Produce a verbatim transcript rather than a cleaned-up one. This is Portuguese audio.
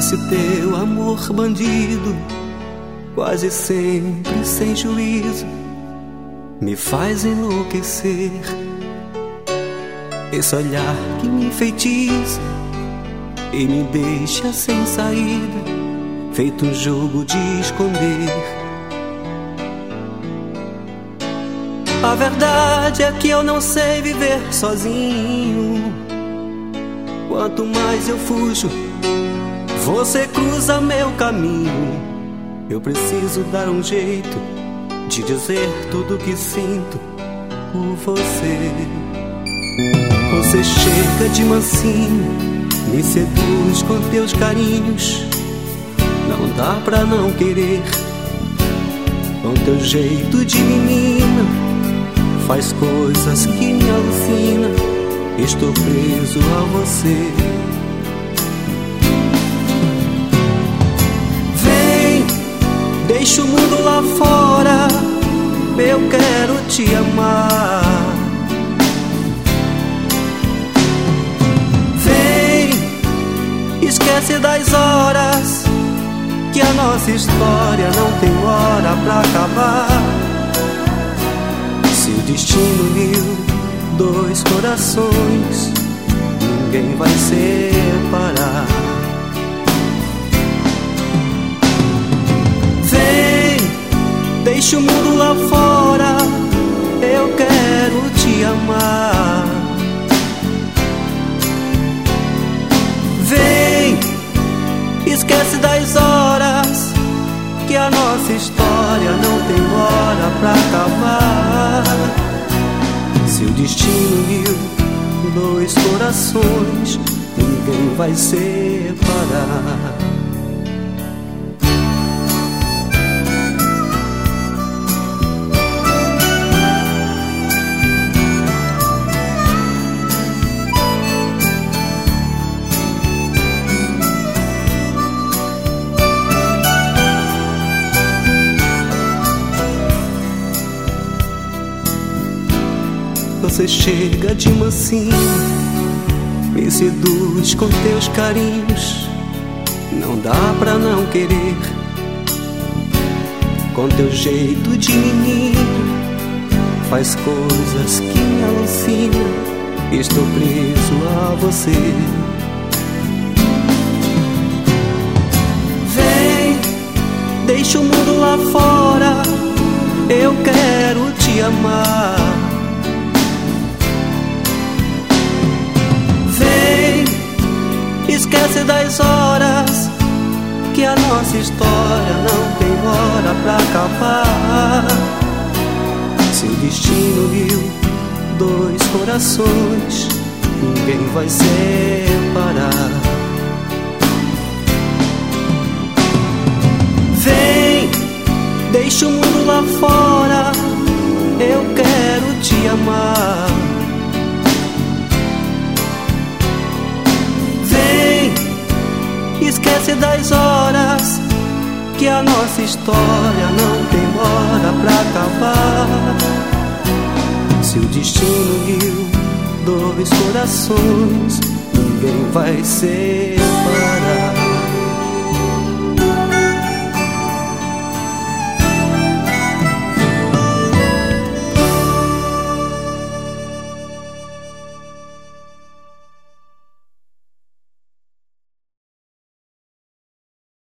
Esse teu amor bandido, quase sempre sem juízo, me faz enlouquecer. Esse olhar que me enfeitiça e me deixa sem saída, feito um jogo de esconder. A verdade é que eu não sei viver sozinho. Quanto mais eu fujo, você cruza meu caminho. Eu preciso dar um jeito de dizer tudo que sinto por você. Você chega de mansinho, me seduz com teus carinhos. Não dá pra não querer. Com teu jeito de menina, faz coisas que me alucina. Estou preso a você. Vem, deixa o mundo lá fora, eu quero te amar. Vem, esquece das horas, que a nossa história não tem hora pra acabar. Se o destino uniu dois corações, ninguém vai separar. Vem, deixa o mundo lá fora, eu quero te amar. Vem, esquece das horas, que a nossa história não tem hora pra acabar. Se o destino uniu dois corações, ninguém vai separar. Você chega de mansinho, me seduz com teus carinhos. Não dá pra não querer. Com teu jeito de menino, faz coisas que me alucinam. Estou preso a você. Vem, deixa o mundo lá fora, eu quero te amar. Esquece das horas, que a nossa história não tem hora pra acabar. Se o destino uniu dois corações, ninguém vai separar. Vem, deixa o mundo lá fora, eu quero te amar. Esquece das horas, que a nossa história não tem hora pra acabar. Se o destino uniu dois corações, ninguém vai ser